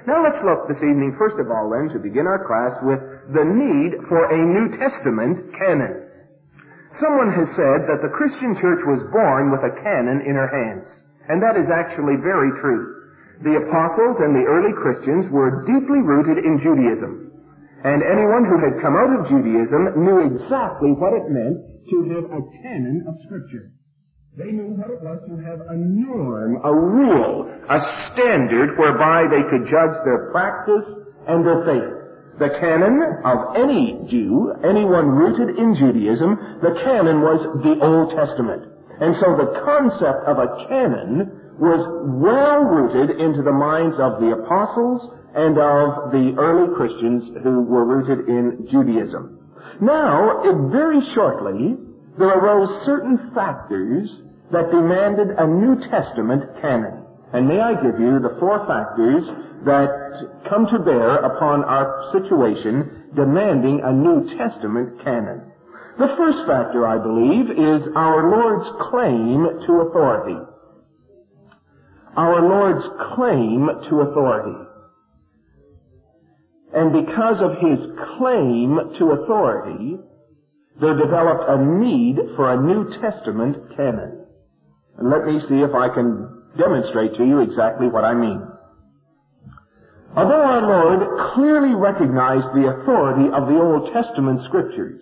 Now let's look this evening, first of all then, to begin our class, with the need for a New Testament canon. Someone has said that the Christian church was born with a canon in her hands. And that is actually very true. The apostles and the early Christians were deeply rooted in Judaism. And anyone who had come out of Judaism knew exactly what it meant to have a canon of Scripture. They knew what it was to have a norm, a rule, a standard whereby they could judge their practice and their faith. The canon of any Jew, anyone rooted in Judaism, the canon was the Old Testament. And so the concept of a canon was well rooted into the minds of the apostles and of the early Christians who were rooted in Judaism. Now, very shortly, there arose certain factors that demanded a New Testament canon. And may I give you the 4 factors that come to bear upon our situation demanding a New Testament canon. The first factor, I believe, is our Lord's claim to authority. Our Lord's claim to authority. And because of His claim to authority, there developed a need for a New Testament canon. And let me see if I can demonstrate to you exactly what I mean. Although our Lord clearly recognized the authority of the Old Testament Scriptures,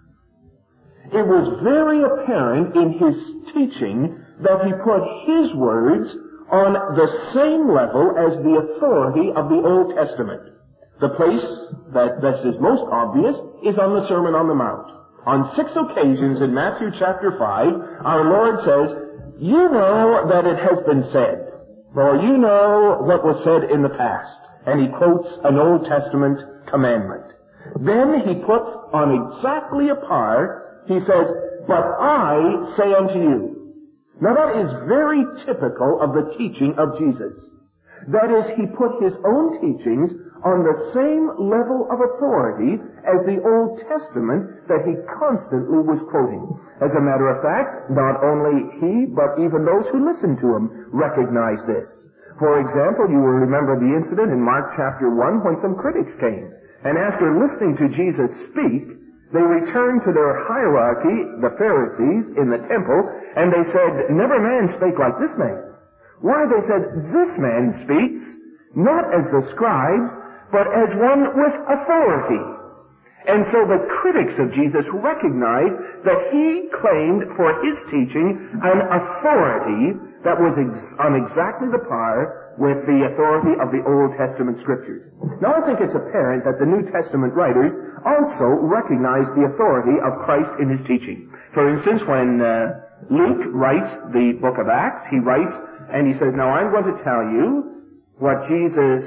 it was very apparent in His teaching that He put His words on the same level as the authority of the Old Testament. The place that this is most obvious is on the Sermon on the Mount. On 6 occasions in Matthew chapter 5, our Lord says, "You know that it has been said," or "You know what was said in the past." And He quotes an Old Testament commandment. Then He puts on exactly a par, He says, "But I say unto you." Now that is very typical of the teaching of Jesus. That is, He put His own teachings on the same level of authority as the Old Testament that He constantly was quoting. As a matter of fact, not only He, but even those who listened to Him recognized this. For example, you will remember the incident in Mark chapter 1 when some critics came. And after listening to Jesus speak, they returned to their hierarchy, the Pharisees, in the temple, and they said, "Never man spake like this man." Why, they said, "This man speaks not as the scribes, but as one with authority." And so the critics of Jesus recognized that He claimed for His teaching an authority that was on exactly the par with the authority of the Old Testament Scriptures. Now I think it's apparent that the New Testament writers also recognized the authority of Christ in His teaching. For instance, when Luke writes the book of Acts, he writes and he says, "Now I'm going to tell you what Jesus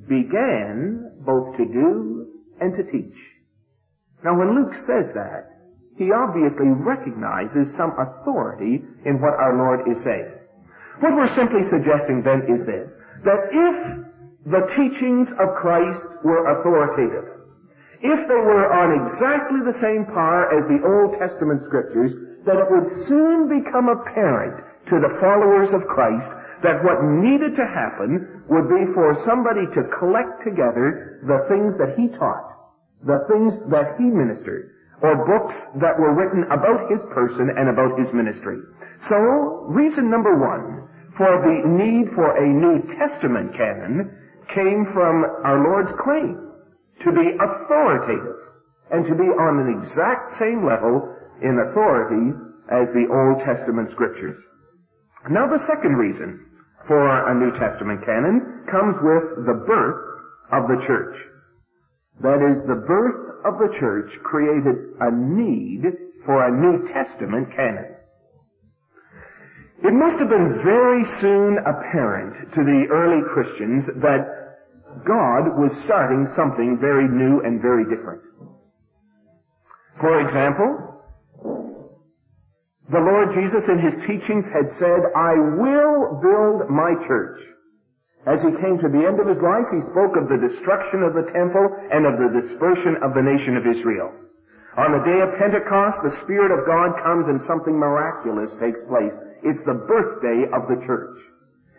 began both to do and to teach." Now when Luke says that, he obviously recognizes some authority in what our Lord is saying. What we're simply suggesting then is this, that if the teachings of Christ were authoritative, if they were on exactly the same par as the Old Testament Scriptures, that it would soon become apparent to the followers of Christ that what needed to happen would be for somebody to collect together the things that He taught, the things that He ministered, or books that were written about His person and about His ministry. So, reason number 1 for the need for a New Testament canon came from our Lord's claim to be authoritative and to be on an exact same level in authority as the Old Testament Scriptures. Now the second reason for a New Testament canon comes with the birth of the church. That is, the birth of the church created a need for a New Testament canon. It must have been very soon apparent to the early Christians that God was starting something very new and very different. For example, the Lord Jesus in His teachings had said, "I will build my church." As He came to the end of His life, He spoke of the destruction of the temple and of the dispersion of the nation of Israel. On the day of Pentecost, the Spirit of God comes and something miraculous takes place. It's the birthday of the church.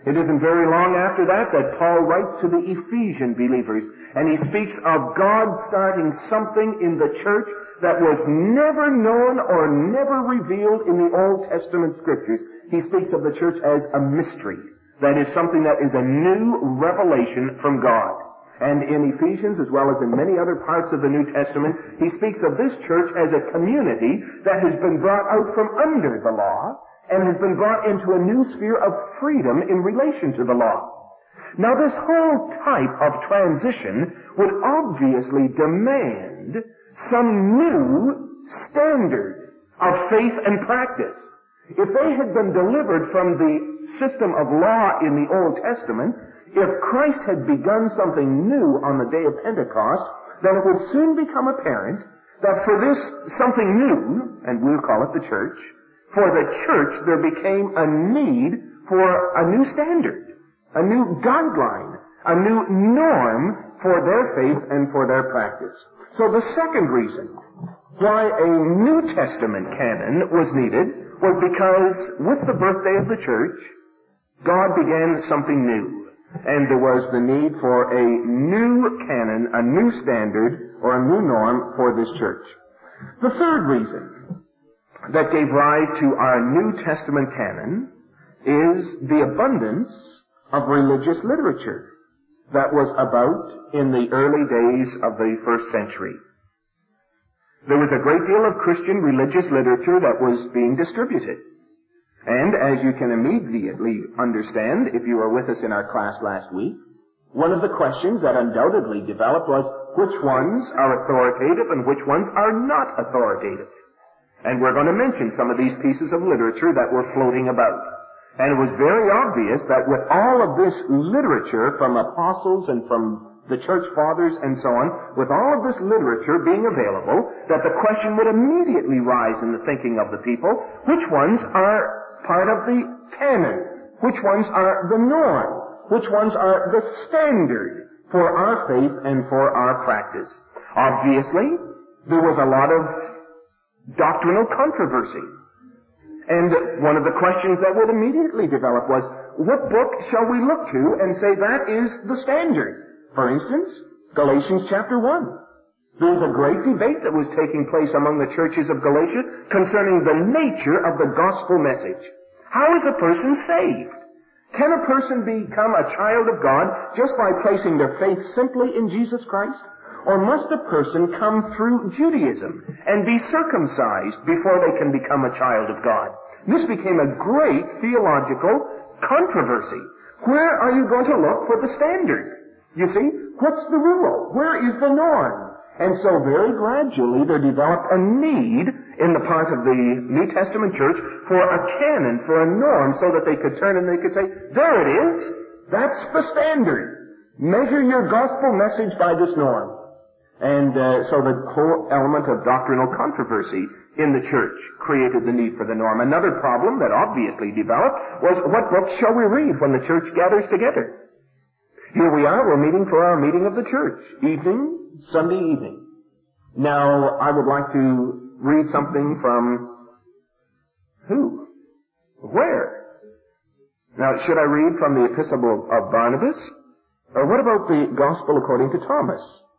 It isn't very long after that that Paul writes to the Ephesian believers, and he speaks of God starting something in the church that was never known or never revealed in the Old Testament Scriptures. He speaks of the church as a mystery. That is something that is a new revelation from God. And in Ephesians, as well as in many other parts of the New Testament, he speaks of this church as a community that has been brought out from under the law and has been brought into a new sphere of freedom in relation to the law. Now, this whole type of transition would obviously demand some new standard of faith and practice. If they had been delivered from the system of law in the Old Testament, if Christ had begun something new on the day of Pentecost, then it would soon become apparent that for this something new, and we'll call it the church, for the church there became a need for a new standard, a new guideline, a new norm for their faith and for their practice. So the second reason why a New Testament canon was needed was because with the birthday of the church, God began something new. And there was the need for a new canon, a new standard, or a new norm for this church. The third reason that gave rise to our New Testament canon is the abundance of religious literature that was about in the early days of the first century. There was a great deal of Christian religious literature that was being distributed. And as you can immediately understand, if you were with us in our class last week, one of the questions that undoubtedly developed was which ones are authoritative and which ones are not authoritative. And we're going to mention some of these pieces of literature that were floating about. And it was very obvious that with all of this literature from apostles and from the church fathers and so on, with all of this literature being available, that the question would immediately rise in the thinking of the people, which ones are part of the canon? Which ones are the norm? Which ones are the standard for our faith and for our practice? Obviously, there was a lot of doctrinal controversy. And one of the questions that would immediately develop was, what book shall we look to and say that is the standard? For instance, Galatians chapter 1. There was a great debate that was taking place among the churches of Galatia concerning the nature of the gospel message. How is a person saved? Can a person become a child of God just by placing their faith simply in Jesus Christ? Or must a person come through Judaism and be circumcised before they can become a child of God? This became a great theological controversy. Where are you going to look for the standard? You see, what's the rule? Where is the norm? And so very gradually there developed a need in the part of the New Testament church for a canon, for a norm, so that they could turn and they could say, there it is. That's the standard. Measure your gospel message by this norm. And so the whole element of doctrinal controversy in the church created the need for the norm. Another problem that obviously developed was, what books shall we read when the church gathers together? Here we are, we're meeting for our meeting of the church. Evening, Sunday evening. Now, I would like to read something from who? Where? Now, should I read from the Epistle of Barnabas? Or what about the Gospel according to Thomas?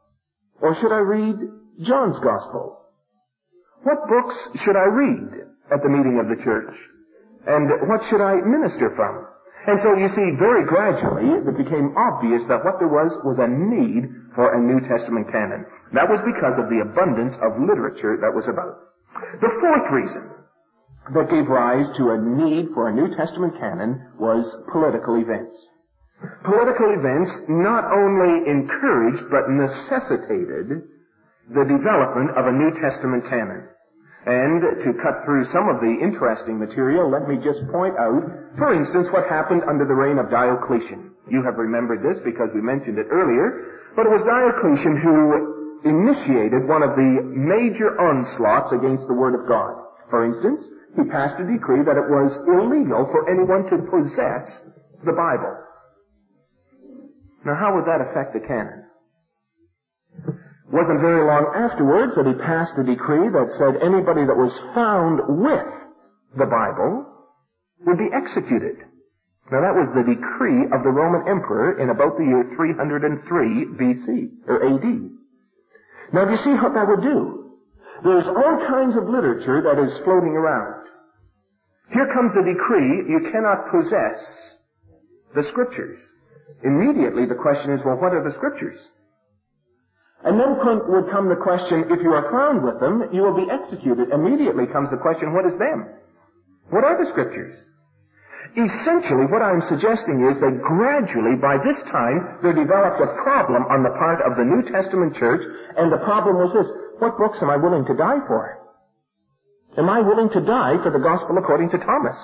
Or should I read John's Gospel? What books should I read at the meeting of the church? And what should I minister from? And so you see, very gradually, it became obvious that what there was a need for a New Testament canon. That was because of the abundance of literature that was about. The fourth reason that gave rise to a need for a New Testament canon was political events. Political events not only encouraged but necessitated the development of a New Testament canon. And to cut through some of the interesting material, let me just point out, for instance, what happened under the reign of Diocletian. You have remembered this because we mentioned it earlier, but it was Diocletian who initiated one of the major onslaughts against the Word of God. For instance, he passed a decree that it was illegal for anyone to possess the Bible. Now, how would that affect the canon? It wasn't very long afterwards that he passed a decree that said anybody that was found with the Bible would be executed. Now that was the decree of the Roman emperor in about the year 303 BC, or AD. Now do you see what that would do? There's all kinds of literature that is floating around. Here comes a decree, you cannot possess the Scriptures. Immediately the question is, well, what are the Scriptures? And then would come the question, if you are found with them, you will be executed. Immediately comes the question, what is them? What are the Scriptures? Essentially, what I'm suggesting is that gradually, by this time, there developed a problem on the part of the New Testament church, and the problem was this: what books am I willing to die for? Am I willing to die for the gospel according to Thomas?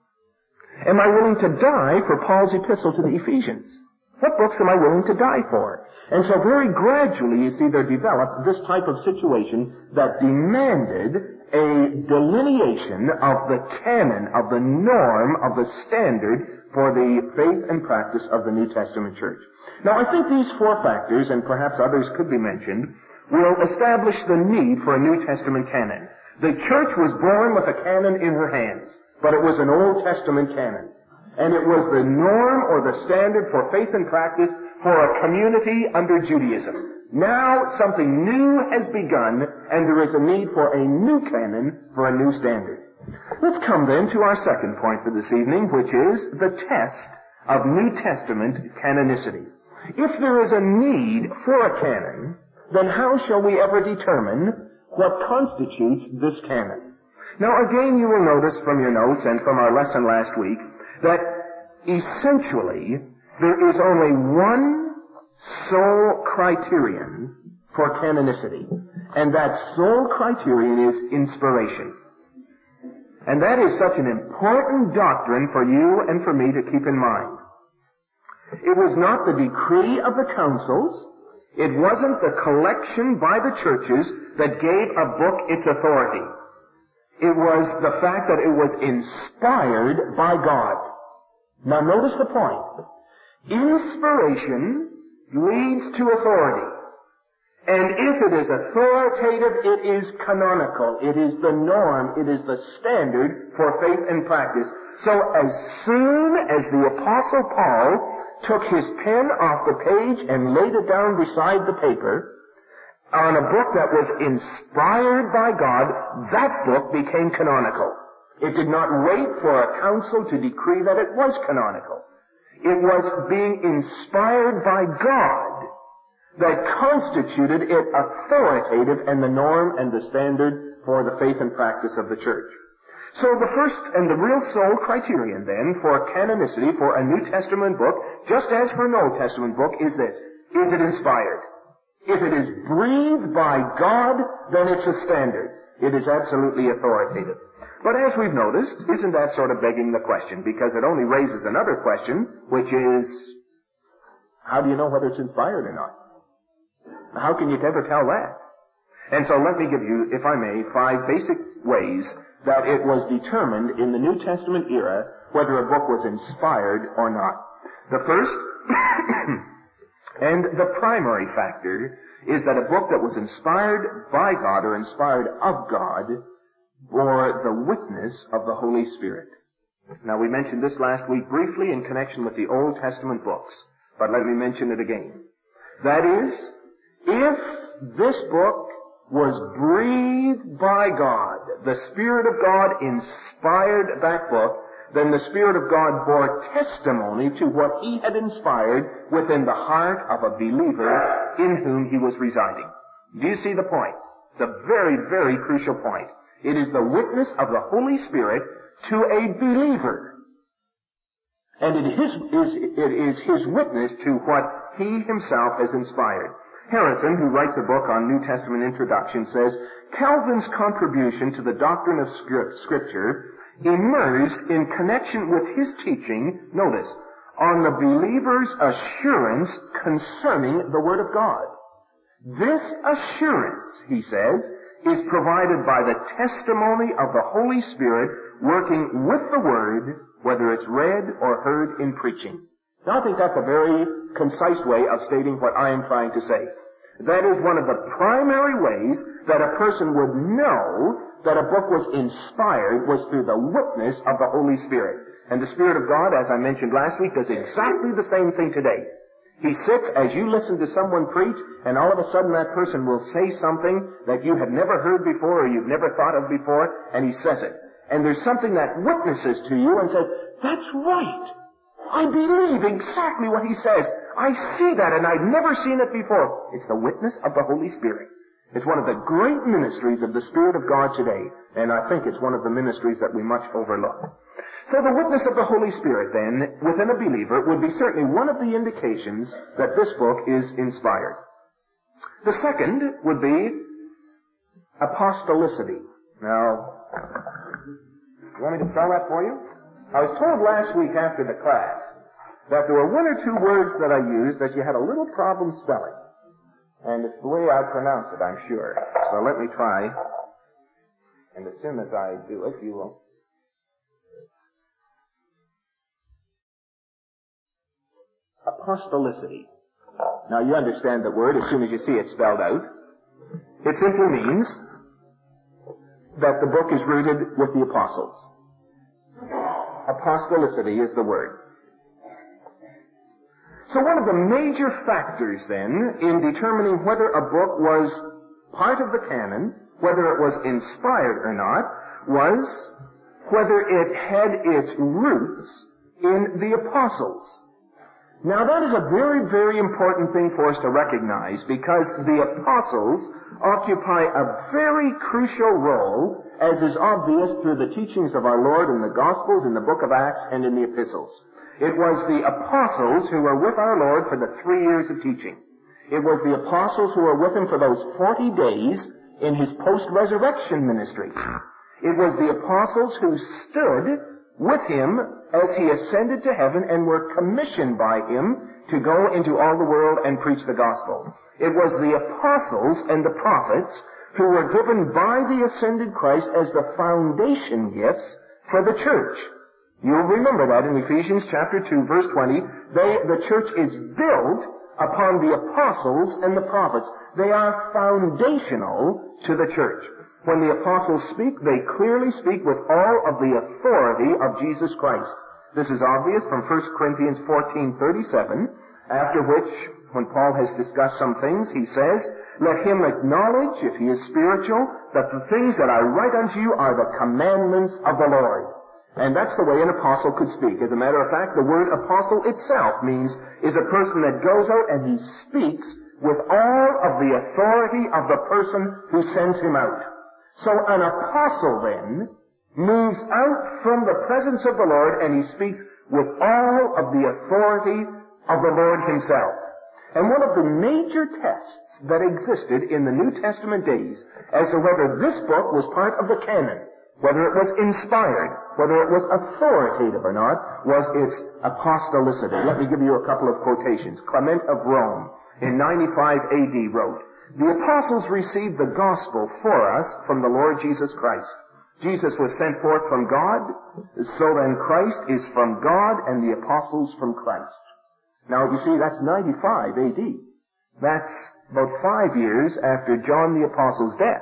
Am I willing to die for Paul's epistle to the Ephesians? What books am I willing to die for? And so very gradually, you see, there developed this type of situation that demanded a delineation of the canon, of the norm, of the standard for the faith and practice of the New Testament church. Now, I think these four factors, and perhaps others could be mentioned, will establish the need for a New Testament canon. The church was born with a canon in her hands, but it was an Old Testament canon. And it was the norm or the standard for faith and practice for a community under Judaism. Now something new has begun, and there is a need for a new canon, for a new standard. Let's come then to our second point for this evening, which is the test of New Testament canonicity. If there is a need for a canon, then how shall we ever determine what constitutes this canon? Now again, you will notice from your notes and from our lesson last week that essentially there is only one sole criterion for canonicity, and that sole criterion is inspiration. And that is such an important doctrine for you and for me to keep in mind. It was not the decree of the councils, it wasn't the collection by the churches that gave a book its authority. It was the fact that it was inspired by God. Now notice the point. Inspiration leads to authority. And if it is authoritative, it is canonical. It is the norm. It is the standard for faith and practice. So as soon as the Apostle Paul took his pen off the page and laid it down beside the paper on a book that was inspired by God, that book became canonical. It did not wait for a council to decree that it was canonical. It was being inspired by God that constituted it authoritative and the norm and the standard for the faith and practice of the church. So the first and the real sole criterion then for canonicity for a New Testament book, just as for an Old Testament book, is this: is it inspired? If it is breathed by God, then it's a standard. It is absolutely authoritative. But as we've noticed, isn't that sort of begging the question? Because it only raises another question, which is, how do you know whether it's inspired or not? How can you ever tell that? And so let me give you, if I may, 5 basic ways that it was determined in the New Testament era whether a book was inspired or not. The first and the primary factor is that a book that was inspired by God or inspired of God bore the witness of the Holy Spirit. Now we mentioned this last week briefly in connection with the Old Testament books, but let me mention it again. That is, if this book was breathed by God, the Spirit of God inspired that book, then the Spirit of God bore testimony to what He had inspired within the heart of a believer in whom He was residing. Do you see the point? It's a very, very crucial point. It is the witness of the Holy Spirit to a believer. And it is His witness to what He Himself has inspired. Harrison, who writes a book on New Testament introduction, says, Calvin's contribution to the doctrine of Scripture emerged in connection with his teaching, notice, on the believer's assurance concerning the Word of God. This assurance, he says, is provided by the testimony of the Holy Spirit working with the Word, whether it's read or heard in preaching. Now I think that's a very concise way of stating what I am trying to say. That is one of the primary ways that a person would know that a book was inspired was through the witness of the Holy Spirit. And the Spirit of God, as I mentioned last week, does exactly the same thing today. He sits as you listen to someone preach, and all of a sudden that person will say something that you had never heard before or you've never thought of before, and he says it. And there's something that witnesses to you and says, that's right. I believe exactly what he says. I see that, and I've never seen it before. It's the witness of the Holy Spirit. It's one of the great ministries of the Spirit of God today, and I think it's one of the ministries that we much overlook. So the witness of the Holy Spirit, then, within a believer, would be certainly one of the indications that this book is inspired. The second would be apostolicity. Now, you want me to spell that for you? I was told last week after the class that there were one or two words that I used that you had a little problem spelling. And it's the way I pronounce it, I'm sure. So let me try. And as soon as I do it, you will... Apostolicity. Now you understand the word as soon as you see it spelled out. It simply means that the book is rooted with the apostles. Apostolicity is the word. So one of the major factors then in determining whether a book was part of the canon, whether it was inspired or not, was whether it had its roots in the apostles. Now that is a very, very important thing for us to recognize because the apostles occupy a very crucial role, as is obvious through the teachings of our Lord in the Gospels, in the book of Acts, and in the epistles. It was the apostles who were with our Lord for the 3 years of teaching. It was the apostles who were with him for those 40 days in his post-resurrection ministry. It was the apostles who stood with him as he ascended to heaven and were commissioned by him to go into all the world and preach the gospel. It was the apostles and the prophets who were given by the ascended Christ as the foundation gifts for the church. You'll remember that in Ephesians chapter 2, verse 20. The church is built upon the apostles and the prophets. They are foundational to the church. When the apostles speak, they clearly speak with all of the authority of Jesus Christ. This is obvious from 1 Corinthians 14:37, after which, when Paul has discussed some things, he says, let him acknowledge, if he is spiritual, that the things that I write unto you are the commandments of the Lord. And that's the way an apostle could speak. As a matter of fact, the word apostle itself is a person that goes out and he speaks with all of the authority of the person who sends him out. So an apostle then moves out from the presence of the Lord and he speaks with all of the authority of the Lord himself. And one of the major tests that existed in the New Testament days as to whether this book was part of the canon, whether it was inspired, whether it was authoritative or not, was its apostolicity. Let me give you a couple of quotations. Clement of Rome in 95 AD wrote, the apostles received the gospel for us from the Lord Jesus Christ. Jesus was sent forth from God, so then Christ is from God and the apostles from Christ. Now you see, that's 95 AD. That's about 5 years after John the Apostle's death,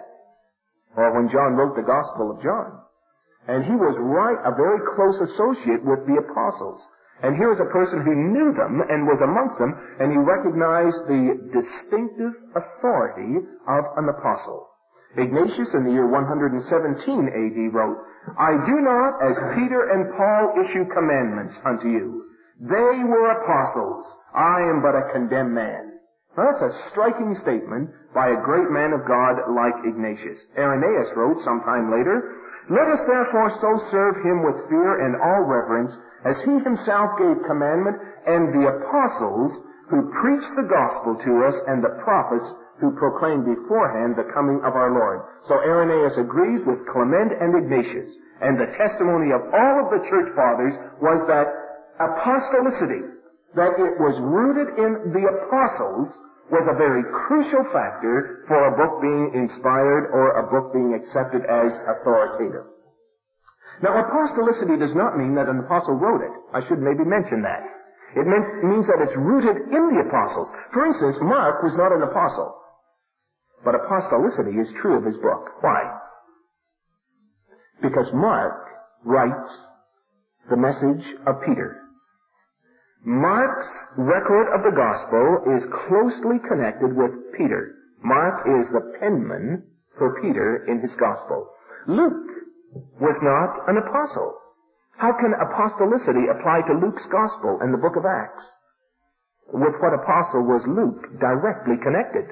or when John wrote the Gospel of John. And he was a very close associate with the apostles. And here is a person who knew them and was amongst them, and he recognized the distinctive authority of an apostle. Ignatius in the year 117 AD wrote, I do not, as Peter and Paul, issue commandments unto you. They were apostles. I am but a condemned man. Now that's a striking statement by a great man of God like Ignatius. Irenaeus wrote sometime later, let us therefore so serve him with fear and all reverence, as he himself gave commandment, and the apostles who preached the gospel to us, and the prophets who proclaimed beforehand the coming of our Lord. So Irenaeus agrees with Clement and Ignatius. And the testimony of all of the church fathers was that apostolicity, that it was rooted in the apostles, was a very crucial factor for a book being inspired or a book being accepted as authoritative. Now, apostolicity does not mean that an apostle wrote it. I should maybe mention that. It means that it's rooted in the apostles. For instance, Mark was not an apostle. But apostolicity is true of his book. Why? Because Mark writes the message of Peter. Mark's record of the gospel is closely connected with Peter. Mark is the penman for Peter in his gospel. Luke was not an apostle. How can apostolicity apply to Luke's gospel and the book of Acts? With what apostle was Luke directly connected?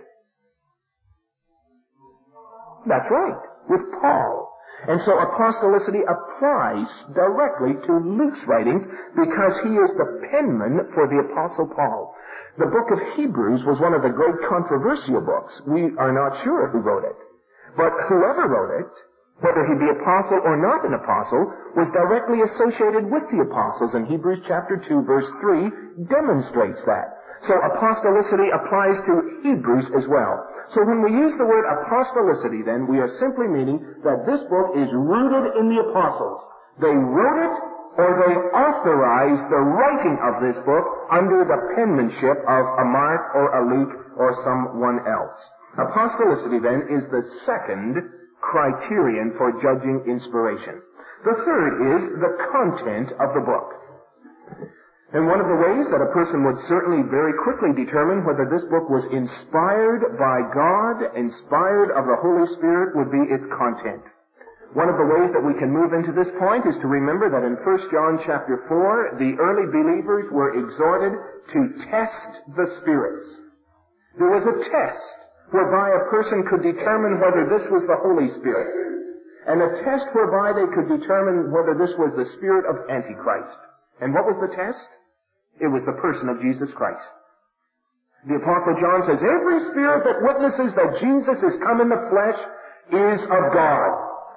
That's right, with Paul. And so apostolicity applies directly to Luke's writings because he is the penman for the Apostle Paul. The book of Hebrews was one of the great controversial books. We are not sure who wrote it. But whoever wrote it, whether he be apostle or not an apostle, was directly associated with the apostles. And Hebrews chapter 2 verse 3 demonstrates that. So apostolicity applies to Hebrews as well. So when we use the word apostolicity, then, we are simply meaning that this book is rooted in the apostles. They wrote it, or they authorized the writing of this book under the penmanship of a Mark or a Luke or someone else. Apostolicity, then, is the second criterion for judging inspiration. The third is the content of the book. And one of the ways that a person would certainly very quickly determine whether this book was inspired by God, inspired of the Holy Spirit, would be its content. One of the ways that we can move into this point is to remember that in 1 John chapter 4, the early believers were exhorted to test the spirits. There was a test whereby a person could determine whether this was the Holy Spirit, and a test whereby they could determine whether this was the spirit of Antichrist. And what was the test? It was the person of Jesus Christ. The Apostle John says, every spirit that witnesses that Jesus is come in the flesh is of God.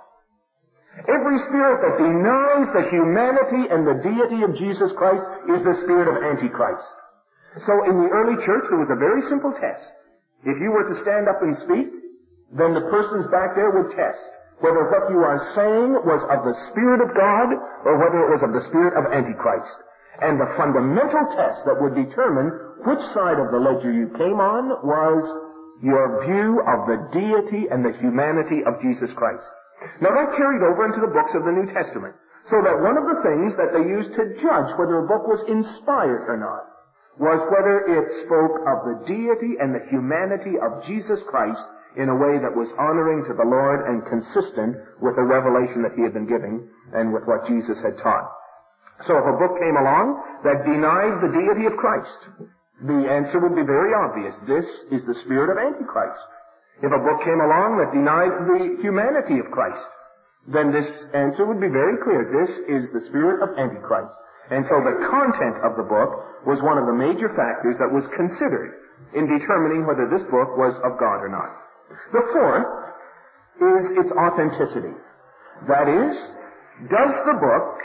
Every spirit that denies the humanity and the deity of Jesus Christ is the spirit of Antichrist. So in the early church, there was a very simple test. If you were to stand up and speak, then the persons back there would test whether what you are saying was of the Spirit of God or whether it was of the spirit of Antichrist. And the fundamental test that would determine which side of the ledger you came on was your view of the deity and the humanity of Jesus Christ. Now that carried over into the books of the New Testament, so that one of the things that they used to judge whether a book was inspired or not was whether it spoke of the deity and the humanity of Jesus Christ in a way that was honoring to the Lord and consistent with the revelation that he had been giving and with what Jesus had taught. So if a book came along that denied the deity of Christ, the answer would be very obvious. This is the spirit of Antichrist. If a book came along that denied the humanity of Christ, then this answer would be very clear. This is the spirit of Antichrist. And so the content of the book was one of the major factors that was considered in determining whether this book was of God or not. The fourth is its authenticity. That is the book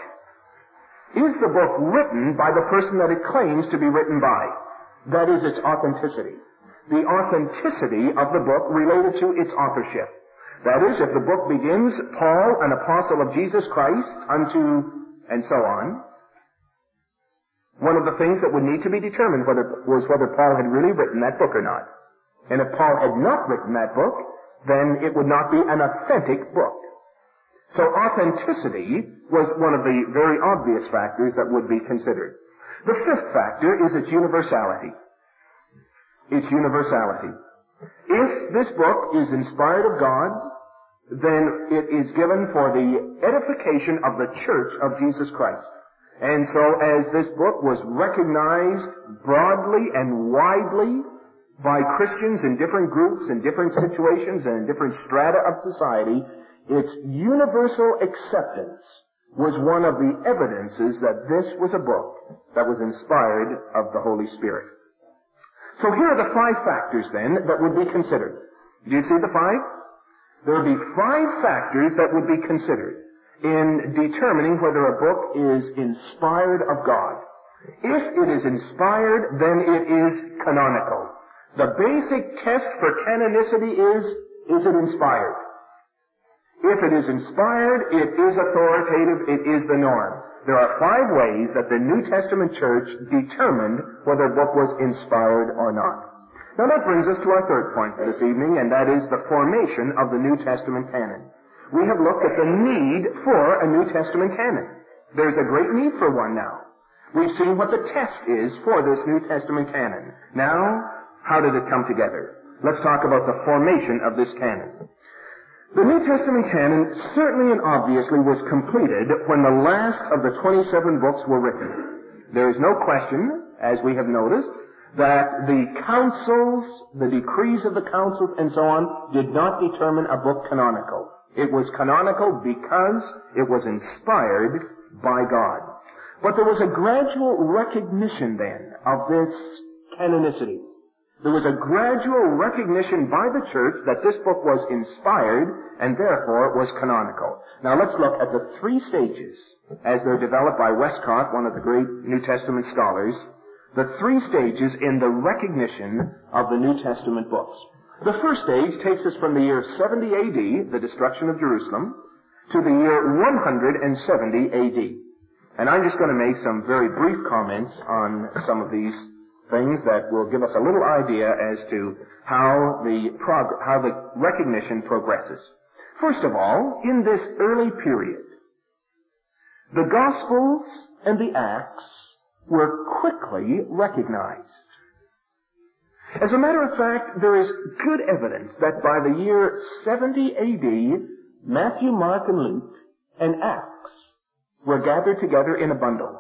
written by the person that it claims to be written by? That is its authenticity. The authenticity of the book related to its authorship. That is, if the book begins, Paul, an apostle of Jesus Christ, unto, and so on, one of the things that would need to be determined was whether Paul had really written that book or not. And if Paul had not written that book, then it would not be an authentic book. So authenticity was one of the very obvious factors that would be considered. The fifth factor is its universality. Its universality. If this book is inspired of God, then it is given for the edification of the church of Jesus Christ. And so as this book was recognized broadly and widely by Christians in different groups, in different situations, and in different strata of society, its universal acceptance was one of the evidences that this was a book that was inspired of the Holy Spirit. So here are the 5 factors then that would be considered. Do you see the 5? There would be 5 factors that would be considered in determining whether a book is inspired of God. If it is inspired, then it is canonical. The basic test for canonicity is it inspired? If it is inspired, it is authoritative, it is the norm. There are 5 ways that the New Testament church determined whether a book was inspired or not. Now that brings us to our third point for this evening, and that is the formation of the New Testament canon. we have looked at the need for a New Testament canon. There's a great need for one now. We've seen what the test is for this New Testament canon. Now, how did it come together? Let's talk about the formation of this canon. The New Testament canon certainly and obviously was completed when the last of the 27 books were written. There is no question, as we have noticed, that the councils, the decrees of the councils and so on, did not determine a book canonical. It was canonical because it was inspired by God. But there was a gradual recognition then of this canonicity. There was a gradual recognition by the church that this book was inspired and therefore was canonical. Now let's look at the three stages as they're developed by Westcott, one of the great New Testament scholars, the three stages in the recognition of the New Testament books. The first stage takes us from the year 70 AD, the destruction of Jerusalem, to the year 170 AD. And I'm just going to make some very brief comments on some of these things that will give us a little idea as to how the recognition progresses. First of all, in this early period, the Gospels and the Acts were quickly recognized. As a matter of fact, there is good evidence that by the year 70 AD, Matthew, Mark, and Luke, and Acts were gathered together in a bundle.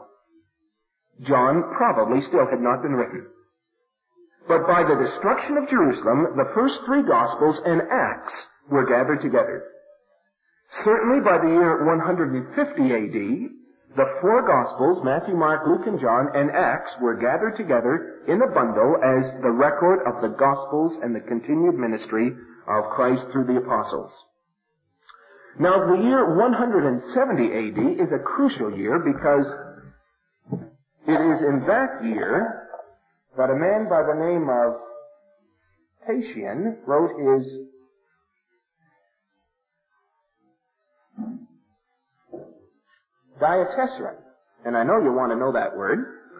John probably still had not been written. But by the destruction of Jerusalem, the first three Gospels and Acts were gathered together. Certainly by the year 150 AD, the four Gospels, Matthew, Mark, Luke, and John, and Acts were gathered together in a bundle as the record of the Gospels and the continued ministry of Christ through the apostles. Now, the year 170 AD is a crucial year because it is in that year that a man by the name of Tatian wrote his Diatessaron. And I know you want to know that word.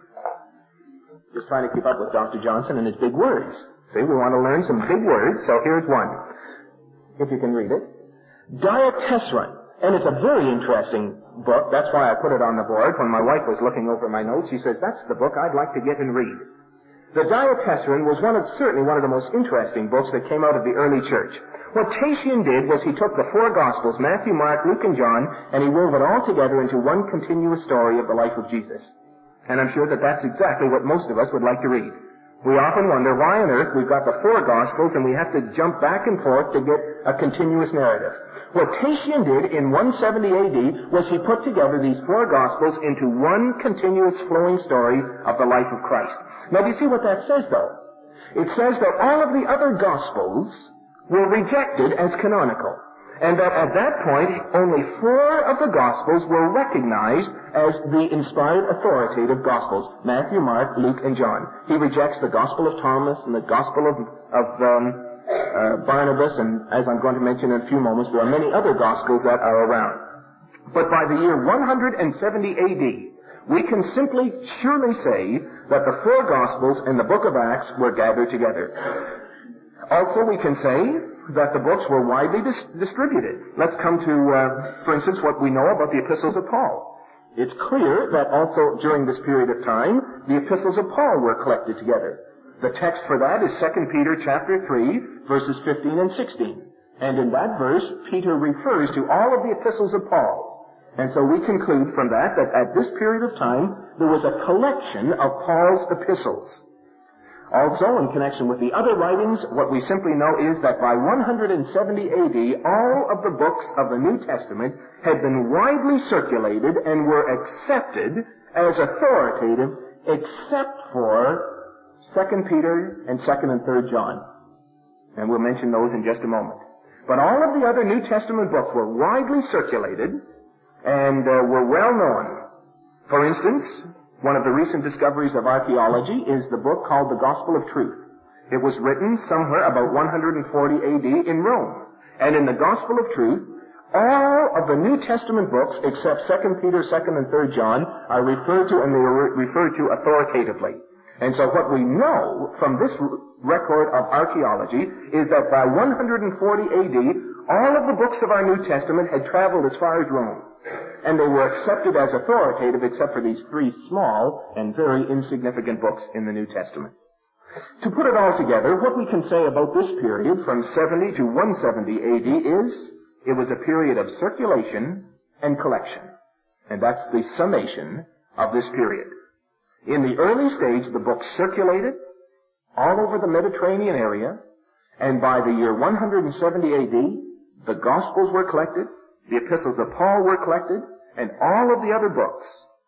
Just trying to keep up with Dr. Johnson and his big words. See, we want to learn some big words, so here's one. If you can read it. Diatessaron. And it's a very interesting book. That's why I put it on the board. When my wife was looking over my notes, she says, that's the book I'd like to get and read. The Diatessaron was certainly one of the most interesting books that came out of the early church. What Tatian did was he took the four Gospels, Matthew, Mark, Luke, and John, and he wove it all together into one continuous story of the life of Jesus. And I'm sure that that's exactly what most of us would like to read. We often wonder why on earth we've got the four Gospels and we have to jump back and forth to get a continuous narrative. What Tatian did in 170 AD was he put together these four Gospels into one continuous flowing story of the life of Christ. Now, do you see what that says, though? It says that all of the other Gospels were rejected as canonical, and that at that point, only four of the Gospels were recognized as the inspired authoritative Gospels, Matthew, Mark, Luke, and John. He rejects the Gospel of Thomas and the Gospel of Barnabas, and as I'm going to mention in a few moments, there are many other Gospels that are around. But by the year 170 AD, we can simply surely say that the four Gospels and the book of Acts were gathered together. Also, we can say that the books were widely distributed. Let's come to, for instance, what we know about the epistles of Paul. It's clear that also during this period of time, the epistles of Paul were collected together. The text for that is 2 Peter chapter 3, verses 15 and 16. And in that verse, Peter refers to all of the epistles of Paul. And so we conclude from that at this period of time, there was a collection of Paul's epistles. Also, in connection with the other writings, what we simply know is that by 170 AD, all of the books of the New Testament had been widely circulated and were accepted as authoritative, except for 2 Peter and 2 and 3 John. And we'll mention those in just a moment. But all of the other New Testament books were widely circulated and were well known. For instance, one of the recent discoveries of archaeology is the book called The Gospel of Truth. It was written somewhere about 140 AD in Rome. And in the Gospel of Truth, all of the New Testament books except 2 Peter, 2 and 3 John are referred to, and they are referred to authoritatively. And so what we know from this record of archaeology is that by 140 AD, all of the books of our New Testament had traveled as far as Rome, and they were accepted as authoritative except for these three small and very insignificant books in the New Testament. To put it all together, what we can say about this period from 70 to 170 AD is it was a period of circulation and collection. And that's the summation of this period. In the early stage, the books circulated all over the Mediterranean area, and by the year 170 AD, the Gospels were collected, the epistles of Paul were collected, and all of the other books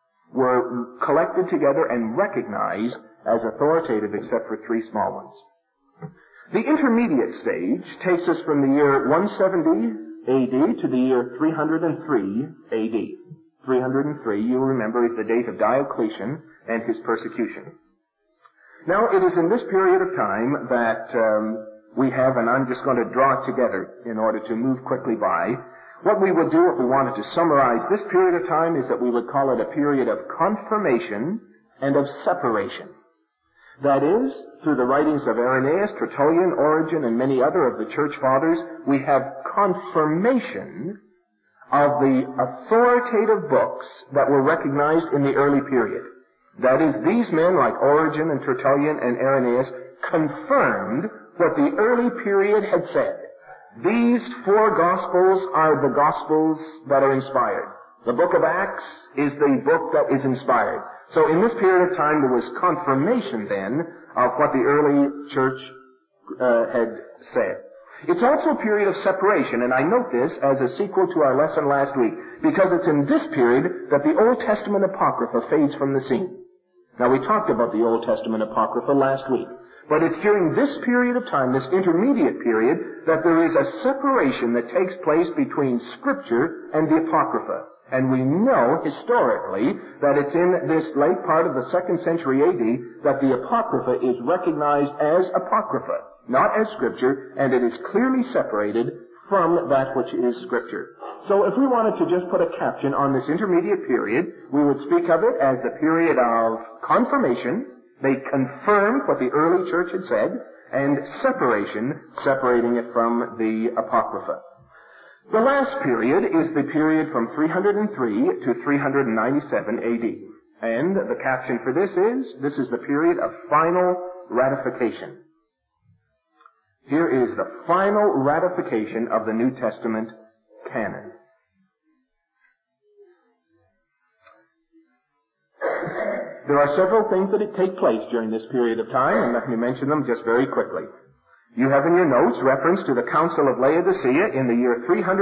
were collected together and recognized as authoritative except for three small ones. The intermediate stage takes us from the year 170 AD to the year 303 AD. 303, you'll remember, is the date of Diocletian and his persecution. Now, it is in this period of time that we have, and I'm just going to draw it together in order to move quickly by. What we would do if we wanted to summarize this period of time is that we would call it a period of confirmation and of separation. That is, through the writings of Irenaeus, Tertullian, Origen, and many other of the church fathers, we have confirmation of the authoritative books that were recognized in the early period. That is, these men like Origen and Tertullian and Irenaeus confirmed what the early period had said. These four Gospels are the Gospels that are inspired. The book of Acts is the book that is inspired. So in this period of time, there was confirmation then of what the early church had said. It's also a period of separation, and I note this as a sequel to our lesson last week, because it's in this period that the Old Testament Apocrypha fades from the scene. Now, we talked about the Old Testament Apocrypha last week, but it's during this period of time, this intermediate period, that there is a separation that takes place between Scripture and the Apocrypha. And we know historically that it's in this late part of the 2nd century AD that the Apocrypha is recognized as Apocrypha, not as Scripture, and it is clearly separated from that which is Scripture. So if we wanted to just put a caption on this intermediate period, we would speak of it as the period of confirmation. They confirmed what the early church had said, and separation, separating it from the Apocrypha. The last period is the period from 303 to 397 AD. And the caption for this is the period of final ratification. Here is the final ratification of the New Testament canon. There are several things that take place during this period of time, and let me mention them just very quickly. You have in your notes reference to the Council of Laodicea in the year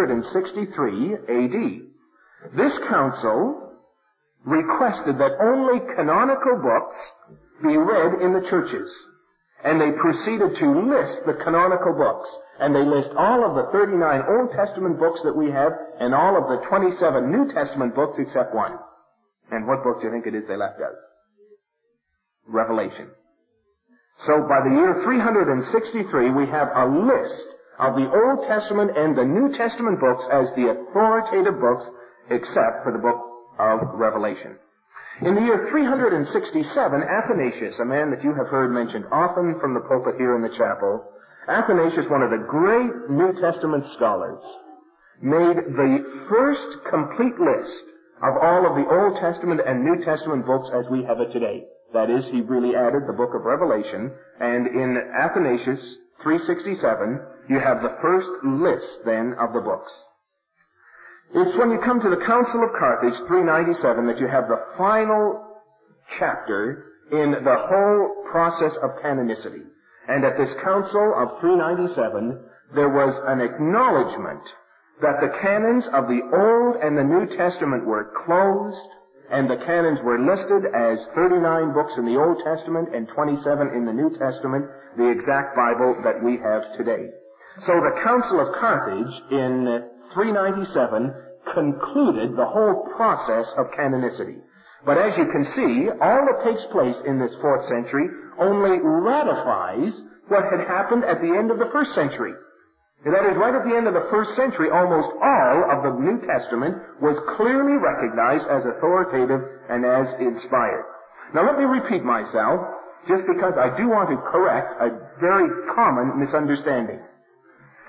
363 AD. This council requested that only canonical books be read in the churches. And they proceeded to list the canonical books. And they list all of the 39 Old Testament books that we have and all of the 27 New Testament books except one. And what book do you think it is they left out? Revelation. So by the year 363, we have a list of the Old Testament and the New Testament books as the authoritative books, except for the book of Revelation. In the year 367, Athanasius, a man that you have heard mentioned often from the pulpit here in the chapel, Athanasius, one of the great New Testament scholars, made the first complete list of all of the Old Testament and New Testament books as we have it today. That is, he really added the book of Revelation, and in Athanasius 367, you have the first list then of the books. It's when you come to the Council of Carthage 397 that you have the final chapter in the whole process of canonicity. And at this Council of 397, there was an acknowledgement that the canons of the Old and the New Testament were closed, and the canons were listed as 39 books in the Old Testament and 27 in the New Testament, the exact Bible that we have today. So the Council of Carthage in 397 concluded the whole process of canonicity. But as you can see, all that takes place in this 4th century only ratifies what had happened at the end of the 1st century. And that is, right at the end of the 1st century, almost all of the New Testament was clearly recognized as authoritative and as inspired. Now let me repeat myself, just because I do want to correct a very common misunderstanding.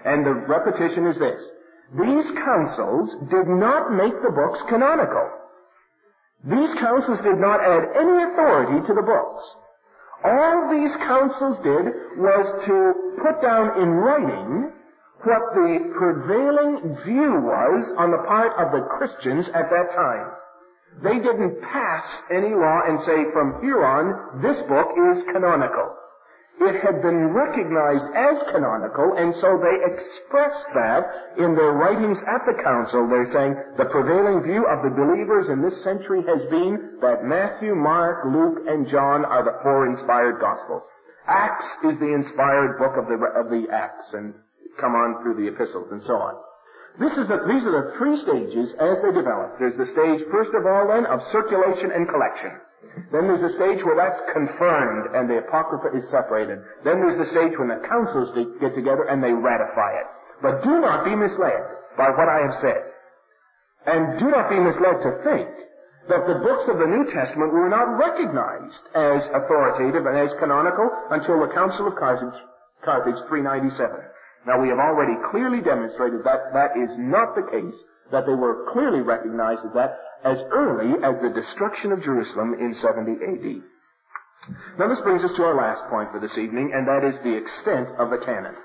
And the repetition is this. These councils did not make the books canonical. These councils did not add any authority to the books. All these councils did was to put down in writing what the prevailing view was on the part of the Christians at that time. They didn't pass any law and say, from here on, this book is canonical. It had been recognized as canonical, and so they expressed that in their writings at the council. They're saying the prevailing view of the believers in this century has been that Matthew, Mark, Luke, and John are the four inspired Gospels. Acts is the inspired book of the Acts, and come on through the epistles and so on. These are the three stages as they develop. There's the stage, first of all, then, of circulation and collection. Then there's a stage where that's confirmed and the Apocrypha is separated. Then there's the stage when the councils get together and they ratify it. But do not be misled by what I have said. And do not be misled to think that the books of the New Testament were not recognized as authoritative and as canonical until the Council of Carthage 397. Now we have already clearly demonstrated that that is not the case, that they were clearly recognized as that as early as the destruction of Jerusalem in 70 A.D. Now this brings us to our last point for this evening, and that is the extent of the canon.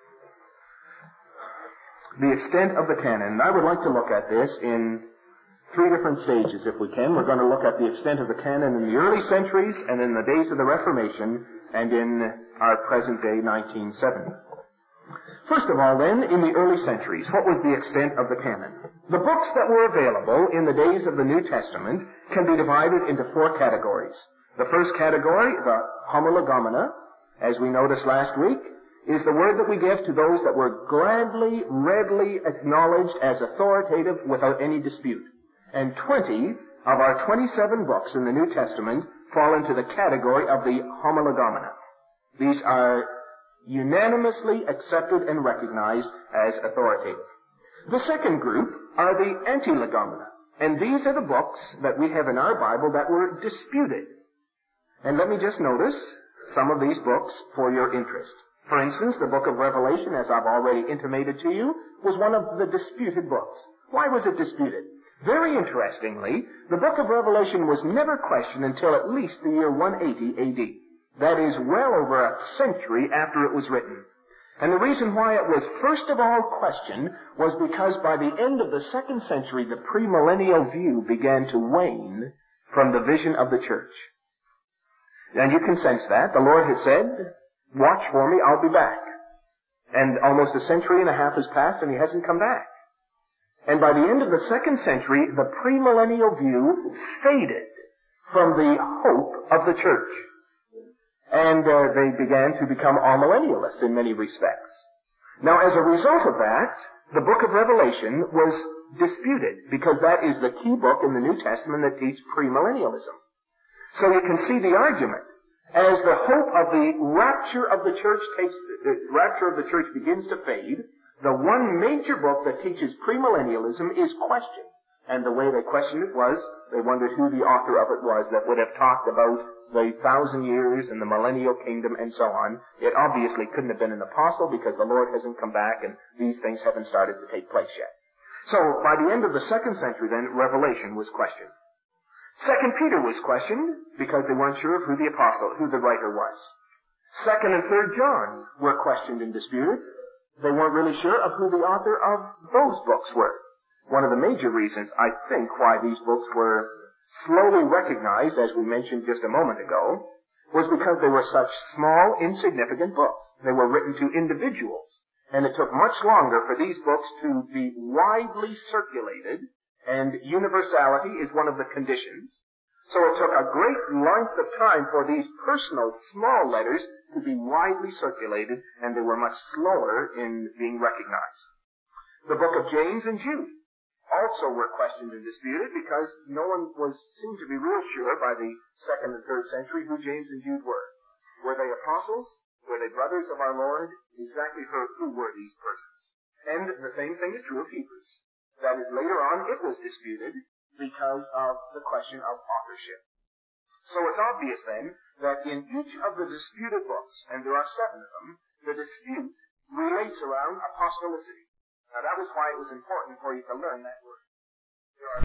The extent of the canon. And I would like to look at this in three different stages, if we can. We're going to look at the extent of the canon in the early centuries, and in the days of the Reformation, and in our present day 1970. First of all, then, in the early centuries, what was the extent of the canon? The books that were available in the days of the New Testament can be divided into four categories. The first category, the homologomena, as we noticed last week, is the word that we give to those that were gladly, readily acknowledged as authoritative without any dispute. And 20 of our 27 books in the New Testament fall into the category of the homologomena. These are unanimously accepted and recognized as authoritative. The second group are the antilegomena, and these are the books that we have in our Bible that were disputed. And let me just notice some of these books for your interest. For instance, the book of Revelation, as I've already intimated to you, was one of the disputed books. Why was it disputed? Very interestingly, the book of Revelation was never questioned until at least the year 180 A.D. That is well over a century after it was written. And the reason why it was first of all questioned was because by the end of the second century, the premillennial view began to wane from the vision of the church. And you can sense that. The Lord has said, watch for me, I'll be back. And almost a century and a half has passed and he hasn't come back. And by the end of the second century, the premillennial view faded from the hope of the church. And they began to become amillennialists in many respects. Now, as a result of that, the book of Revelation was disputed, because that is the key book in the New Testament that teaches premillennialism. So you can see the argument. As the hope of the rapture of the church begins to fade, the one major book that teaches premillennialism is questioned. And the way they questioned it was, they wondered who the author of it was that would have talked about the 1,000 years and the millennial kingdom and so on. It obviously couldn't have been an apostle because the Lord hasn't come back and these things haven't started to take place yet. So, by the end of the second century then, Revelation was questioned. 2 Peter was questioned because they weren't sure of who the writer was. 2nd and 3rd John were questioned and disputed. They weren't really sure of who the author of those books were. One of the major reasons, I think, why these books were slowly recognized, as we mentioned just a moment ago, was because they were such small, insignificant books. They were written to individuals, and it took much longer for these books to be widely circulated, and universality is one of the conditions. So it took a great length of time for these personal, small letters to be widely circulated, and they were much slower in being recognized. The book of James and Jude also were questioned and disputed because no one seemed to be real sure by the 2nd and 3rd century who James and Jude were. Were they apostles? Were they brothers of our Lord? Exactly who were these persons? And the same thing is true of Hebrews. That is, later on it was disputed because of the question of authorship. So it's obvious then that in each of the disputed books, and there are 7 of them, the dispute relates around apostolicity. Now that was why it was important for you to learn that word.